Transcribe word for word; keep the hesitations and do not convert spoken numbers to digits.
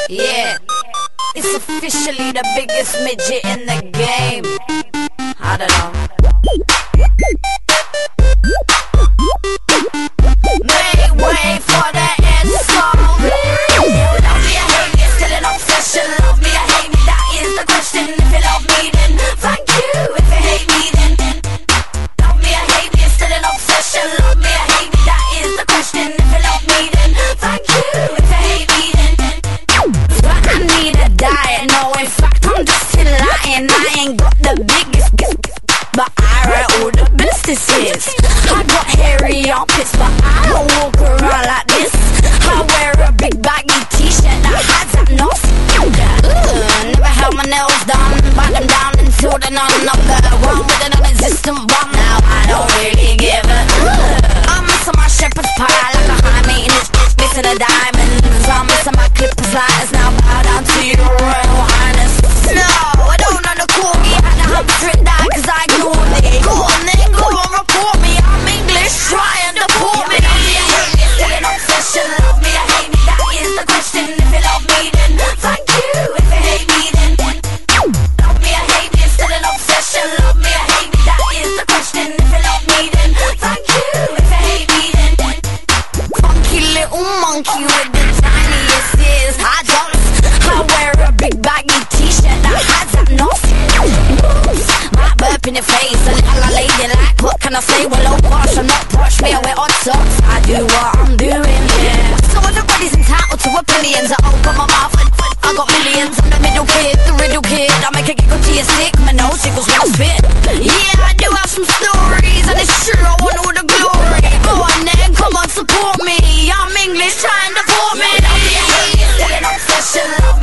Yeah, it's officially the biggest midget in the game. I don't know. Make way for the insult. Love me or hate me, still an obsession. Love me or hate me, that is the question. If you love me, then thank you. If you hate me, then love me or hate me, still an obsession. Love me or hate me, that is the question. If you love me, then thank you. If you hate me, then but I need a diet. No, in fact, I'm just lying. I ain't got the biggest, but I write all the businesses. I got hairy armpits, but I don't walk around like this. I wear a big baggy t-shirt that has that nose. Ugh, never held my nails done, bite them down until they're none. I'm the one with an non-existent bum. Now I don't really give a ugh. I'm missing my shepherd's pie like a high maintenance bitch missing the diamonds. I'm missing my clippers lighters. Now bow down to your royal highness. No, I don't know to call me. Had to have a drink die cause I ignored it. Go on then, go on, report me. I'm English, try and deport me. Love me or hate me, still an obsession. Love me or hate me, that is the question. If you love me, then thank you. If you hate me, then love me or hate me, still an obsession. Love me or hate me, that is the question. If you love me, then thank you. If you hate me, then funky little monkey with the tiniest ears. I don't. I wear a big baggy t-shirt that has that nose. Might burp in your face, a little lady like, what can I say? Well, oh gosh, I'm not posh, me I wear odd socks. I do what I'm doing, yeah. So everybody's entitled to opinions. I open my mouth and I got millions. I'm the middle kid, the riddle kid. I make a giggle to your sick, my nose jiggles when I spit. Yeah, I do have some stories, and it's true, I want all the glory. Go on then, come on, support me. I'm English, trying to support me. Love me or hate me, still an obsession. Love